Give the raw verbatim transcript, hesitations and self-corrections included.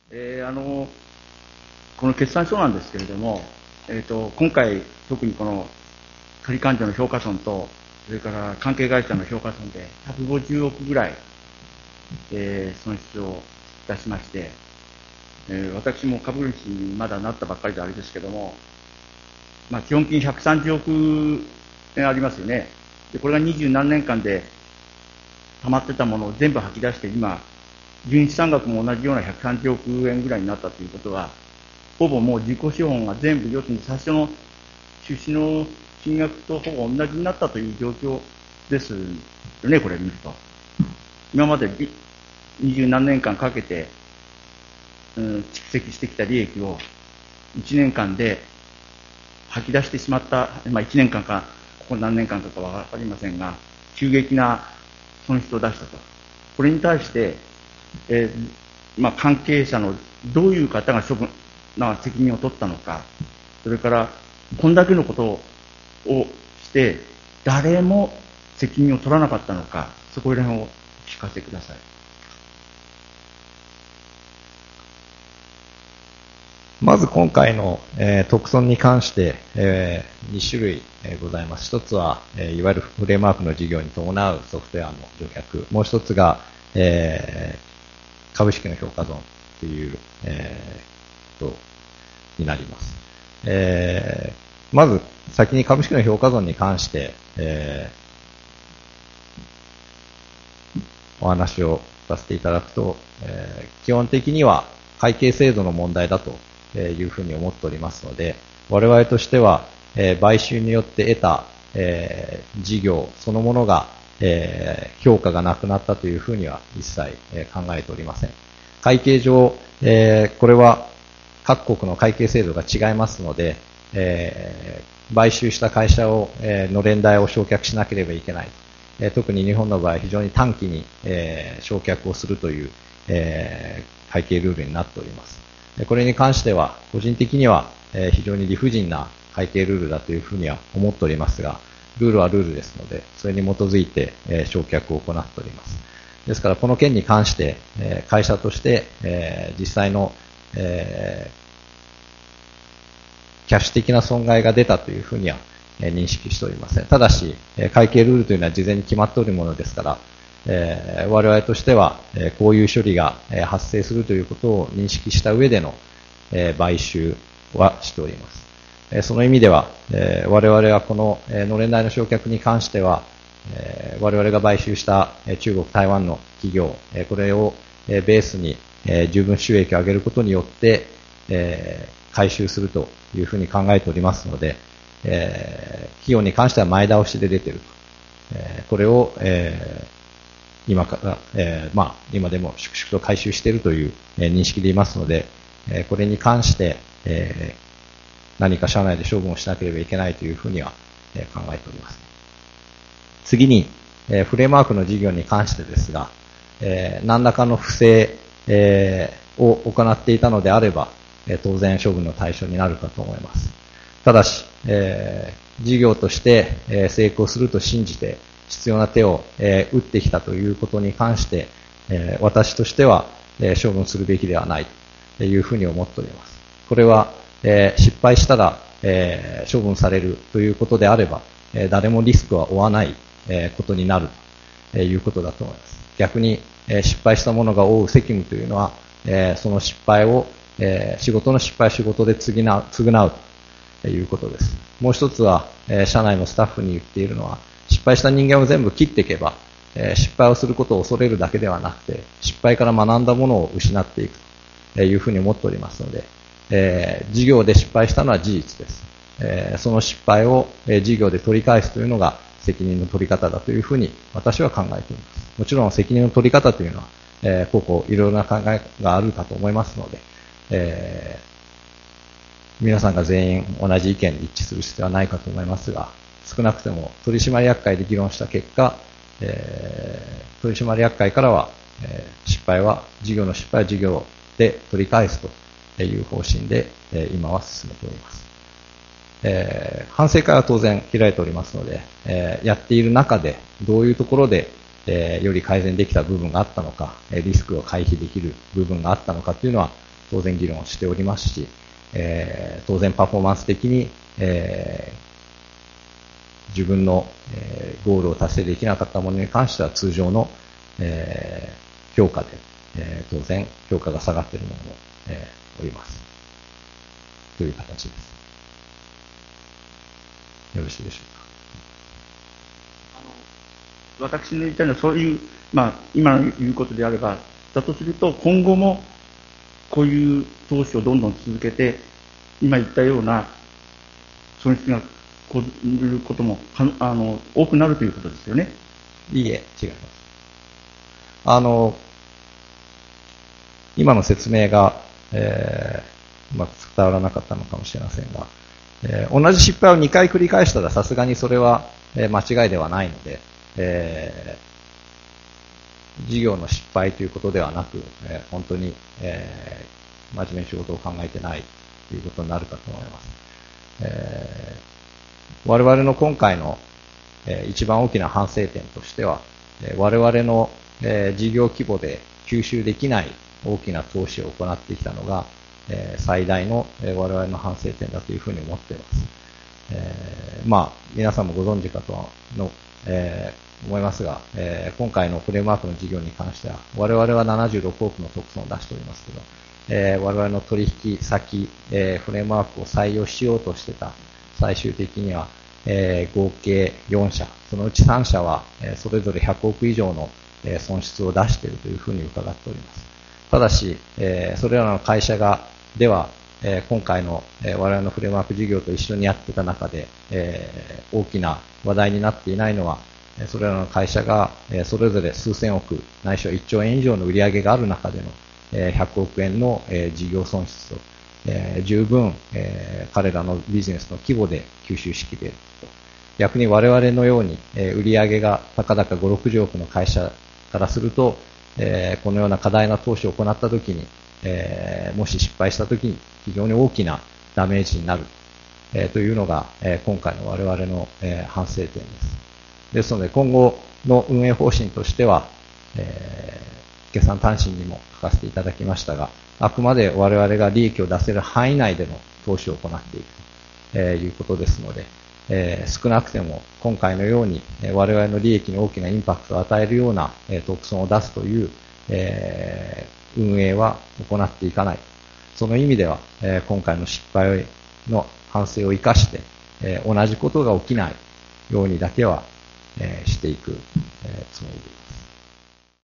えー、あのこの決算書なんですけれども、えー、と今回、特にこの取り勘定の評価損と、それから関係会社の評価損でひゃくごじゅうおくぐらい、えー、損失を出しまして、えー、私も株主にまだなったばっかりであれですけども、まあ、基本金ひゃくさんじゅうおくえんありますよね。でこれが二十何年間で溜まってたものを全部吐き出して、今、純資産額も同じようなひゃくさんじゅうおくえんぐらいになったということは、ほぼもう自己資本が全部、要するに最初の出資の金額とほぼ同じになったという状況ですよね、これ見ると。今まで二十何年間かけて、うん、蓄積してきた利益をいちねんかんで吐き出してしまった、まあ、いちねんかんか、ここ何年間かかわかりませんが、急激な損失を出したと。これに対して、えーまあ、関係者のどういう方が処分な責任を取ったのか、それからこんだけのことをして誰も責任を取らなかったのか、そこら辺をお聞かせください。 まず今回の、えー、特損に関して、えー、に種類、えー、ございます。一つは、えー、いわゆるフレームワークの事業に伴うソフトウェアの除却。もう一つが、えー、株式の評価損という、えー、とになります。えー、まず先に株式の評価損に関して、えー、お話をさせていただくと、えー、基本的には会計制度の問題だというふうに思っておりますので、我々としては、えー、買収によって得た、えー、事業そのものが、えー、評価がなくなったというふうには一切、えー、考えておりません。会計上、えー、これは各国の会計制度が違いますので、えー、買収した会社を、えー、の連帯を償却しなければいけない。えー、特に日本の場合非常に短期に、えー、償却をするという、えー、会計ルールになっております。これに関しては個人的には非常に理不尽な会計ルールだというふうには思っておりますが、ルールはルールですので、それに基づいて償却を行っております。ですからこの件に関して会社として実際のキャッシュ的な損害が出たというふうには認識しておりません。ただし会計ルールというのは事前に決まっておるものですから、えー、我々としては、えー、こういう処理が、えー、発生するということを認識した上での、えー、買収はしております。えー、その意味では、えー、我々はこの、えー、のれん代の償却に関しては、えー、我々が買収した、えー、中国、台湾の企業、えー、これを、えー、ベースに、えー、十分収益を上げることによって、えー、回収するというふうに考えておりますので、えー、費用に関しては前倒しで出ていると。えー、これを、えー今から、えー、まあ、今でも粛々と回収しているという、えー、認識でいますので、えー、これに関して、えー、何か社内で処分をしなければいけないというふうには、えー、考えております。次に、えー、フレームワークの事業に関してですが、えー、何らかの不正、えー、を行っていたのであれば、えー、当然処分の対象になるかと思います。ただし、えー、事業として、えー、成功すると信じて、必要な手を、えー、打ってきたということに関して、えー、私としては、えー、処分するべきではないというふうに思っております。これは、えー、失敗したら、えー、処分されるということであれば、えー、誰もリスクは負わない、えー、ことになるということだと思います。逆に、えー、失敗した者が負う責務というのは、えー、その失敗を、えー、仕事の失敗を仕事で償う、償うということです。もう一つは、えー、社内のスタッフに言っているのは、失敗した人間を全部切っていけば、えー、失敗をすることを恐れるだけではなくて、失敗から学んだものを失っていくというふうに思っておりますので、えー、事業で失敗したのは事実です。えー、その失敗を、えー、事業で取り返すというのが責任の取り方だというふうに私は考えています。もちろん責任の取り方というのは、えー、ここいろいろな考えがあるかと思いますので、えー、皆さんが全員同じ意見で一致する必要はないかと思いますが、少なくとも取締役会で議論した結果、えー、取締役会からは、えー、失敗は事業の失敗は事業で取り返すという方針で、えー、今は進めております。えー、反省会は当然開いておりますので、えー、やっている中でどういうところで、えー、より改善できた部分があったのか、リスクを回避できる部分があったのかというのは、 当然議論をしておりますし、えー、当然パフォーマンス的に、えー、自分の、えー、ゴールを達成できなかったものに関しては通常の、えー、評価で、えー、当然評価が下がっているものも、えー、おりますという形です。よろしいでしょうか。私の言いたいのはそういう、まあ、今の言うことであれば、だとすると今後もこういう投資をどんどん続けて、今言ったような損失が起こることもあの多くなるということですよね。 いいえ、違います。あの、今の説明が、えー、うまく伝わらなかったのかもしれませんが、えー、同じ失敗をにかい繰り返したらさすがにそれは、えー、間違いではないので、えー、事業の失敗ということではなく、えー、本当に、えー、真面目に仕事を考えてないということになるかと思います。えー、我々の今回の、えー、一番大きな反省点としては、えー、我々の、えー、事業規模で吸収できない大きな投資を行ってきたのが、えー、最大の、えー、我々の反省点だというふうに思っています。えー、まあ、皆さんもご存知かとはの、えー、思いますが、えー、今回のフレームワークの事業に関しては、我々はななじゅうろくおくの特損を出しておりますけど、えー、我々の取引先、えー、フレームワークを採用しようとしてた最終的には、えー、合計よんしゃ、そのうちさんしゃは、えー、それぞれひゃくおく以上の、えー、損失を出しているというふうに伺っております。ただし、えー、それらの会社が、では、えー、今回の、えー、我々のフレームワーク事業と一緒にやってた中で、えー、大きな話題になっていないのは、それらの会社が、えー、それぞれ数千億、ないしはいっちょうえん以上の売り上げがある中での、えー、ひゃくおくえんの、えー、事業損失を、えー、十分、えー、彼らのビジネスの規模で吸収しきれると。逆に我々のように、えー、売り上げがたかだかご、ろくじゅうおくの会社からすると、えー、このような過大な投資を行ったときに、えー、もし失敗したときに非常に大きなダメージになる、えー、というのが、えー、今回の我々の、えー、反省点です。ですので今後の運営方針としては、えー、決算単身にも書かせていただきましたが、あくまで我々が利益を出せる範囲内での投資を行っていくと、えー、いうことですので、えー、少なくても今回のように、えー、我々の利益に大きなインパクトを与えるような、えー、特損を出すという、えー、運営は行っていかない。その意味では、えー、今回の失敗の反省を生かして、えー、同じことが起きないようにだけは、えー、していく、えー、つもりです。